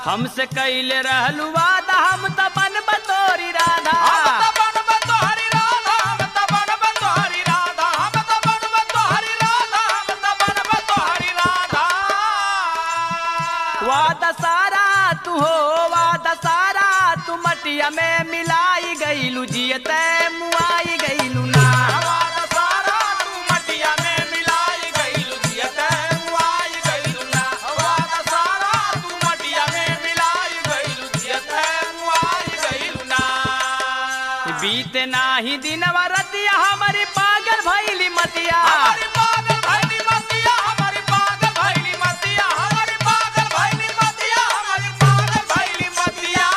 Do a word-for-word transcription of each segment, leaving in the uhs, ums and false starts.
हमसे कैले रहलू वादा हम त बनब तोरी राधा हम त बनब तोहरी राधा हम त बनब तोहरी राधा हम त बनब तोहरी राधा हम त बनब तोहरी राधा वादा सारा तू हो वादा सारा तू मटिया में मिलाई गईलू जियते मुआई गईलू ना वादा सारा तू मटिया में मिलाई गईलू जियते मुआई गईलू ना वादा सारा तू मटिया में मिलाई गईलू जियते मुआई गईलू ना बीते नाही दिनवा रतिया हमारी पागल भइली मतिया हमारी पागल भइली मतिया हमारी पागल भइली मतिया हमारी पागल भइली मतिया हमारी पागल भइली मतिया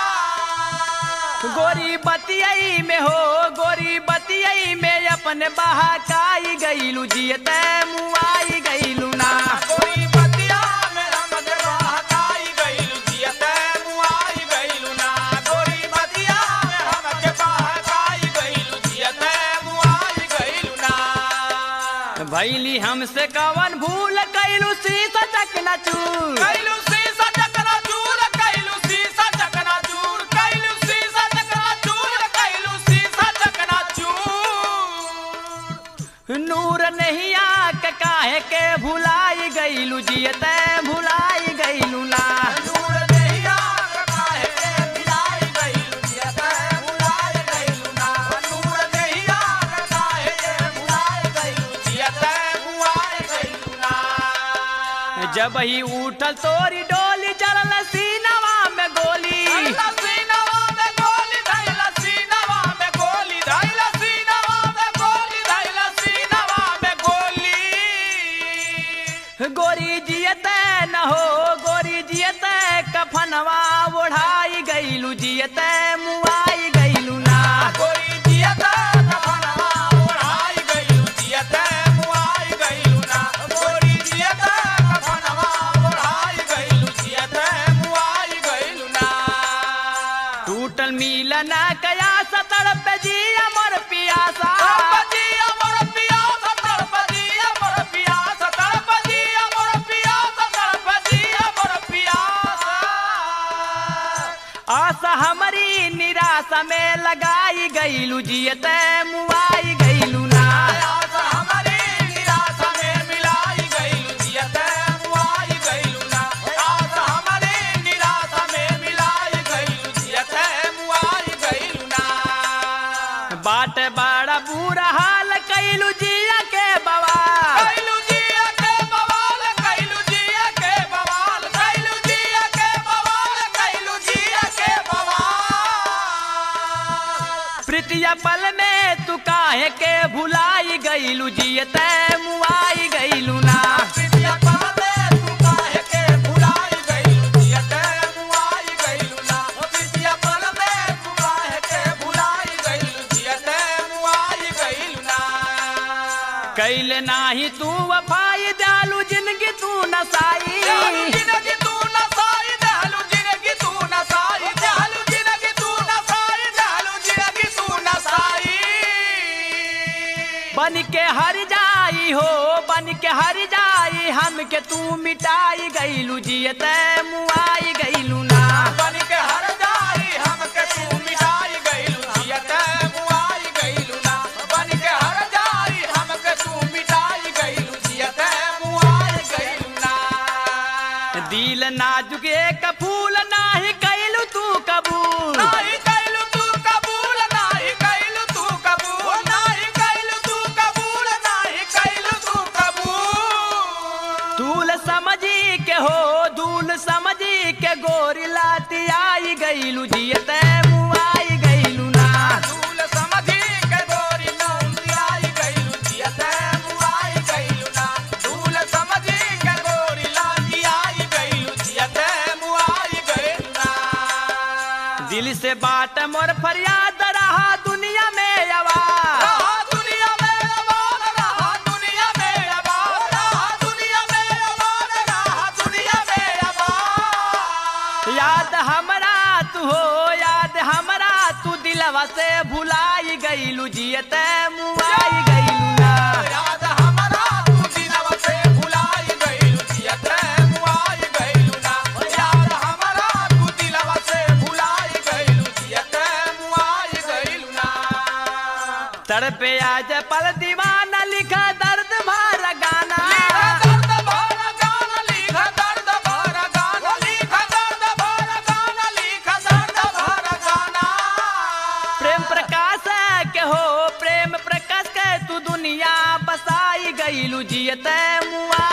गोरी बतियाई में हो गोरी बतियाई में अपने बहाकाई गईलू जियते मुआई गईलू ना गोरी बतिया में हमके बहकाई गईलू जियते मुआई गईलू ना गोरी बतिया में हमके बहकाई गईलू जियते मुआई गईलू ना भैली हमसे कवन भूल कैलू शीश चकना चूर कैलू शीशा चकना चूर कैलू शीशा चकना चूर कैलू शीशा चकना चूर कैलू शीशा चकना चूर नूर नहीं आक काहे के भुलाई गईलू जियते भुलाई गईलू ना नूर नहीं आग काहे के भुलाई गईलू जियते भुलाई गईलू ना नूर नहीं आग काहे के भुलाई गईलू जियते भुलाई गईलू ना जब ही उठल तोरी डोली जरल सीनवा में गोली धैला सीनवा में गोली धैला सीनवा में गोली धैला सीनवा में गोली धैला सीनवा में गोली गोरी जियते न हो गोरी जियते कफनवा ओढ़ाई गईलू जियते मुआई गईलू ना गोरी जियते कफनवा ओढ़ाई गईलू जियते मुआई गईलू ना गोरी जियते कफनवा ओढ़ाई गईलू जियते मुआई गईलू ना टूटल मिलन कया सतड़ पे जिया मोर पियासा तड़पजिया मोर पियासा तड़पजिया मोर पियासा तड़पजिया मोर पियासा तड़पजिया मोर पियासा आशा हमारी निराशा में लगाई गईलू जियते मुआई गईलू ना आशा हमारी निराशा में मिलाई गईलू जियते मुआई गईलू ना आशा हमारी निराशा में मिलाई गईलू जियते मुआई गईलू ना बाट बड़ा बुरा हाल कैलू जिया के बवा कैलू जिया के बवाल कैलू जिया के बवाल कैलू जिया के बवाल कैलू जिया के बवाल प्रीतिया पल में तू काहे के भुलाई गईलू जियते मुआई गईलू ना प्रीतिया पाले तू काहे के भुलाई गईलू जियते मुआई गईलू ना प्रीतिया पाले तू काहे के भुलाई गईलू जियते मुआई गईलू ना कैले नाही तू वफाई दालू जिंदगी तू नसाई देहलू जिंदगी तू नसाई देहलू जिंदगी तू नसाई देहलू जिंदगी तू नसाई देहलू जिंदगी तू नसाई बन के हर जाई हो बन के हर जाई हमके तू मिटाई गईलू जियते मुआई गईलू ना बन के हर जाई हमके तू मिटाई गईलू जियते मुआई गईलू ना बन के हर जाई हमके तू मिटाई गईलू जियते मुआई गईलू ना दिल नाजुक एक फूल नाही कैलू तू कबूल नाही कैलू तू कबूल नाही कैलू तू कबूल नाही कैलू तू कबूल नाही कैलू तू कबूल दूल समझी के हो दूल समझी के गोरी लाती आई गईलू जियते मुआई गईलू ना दूल समझी के गोरी नौंदी आई गईलू जियते मुआई गईलू ना दूल समझी के गोरी लागी आई गईलू जियते मुआई गईलू ना दिल से बात मोर फरियाद रहा दुनिया में आवाज रहा दुनिया में आबाद रहा दुनिया में आबाद रहा दुनिया में आबाद रहा दुनिया में आबाद याद हमरा तू हो याद हमरा तू दिलवा से भुलाई गईलू जियते मुआई गईलू ना याद हमारा तू दिनवा से भुलाई गईलू जियते मुआई गईलू ना याद हमारा गावे आज पल दीवाना लिखा दर्द भरा गाना लिखा दर्द भरा गाना लिखा दर्द भरा गाना लिखा दर्द भरा गाना लिखा दर्द भरा गाना प्रेम प्रकाश के हो प्रेम प्रकाश के तू दुनिया बसाई गईलू जियत मुआ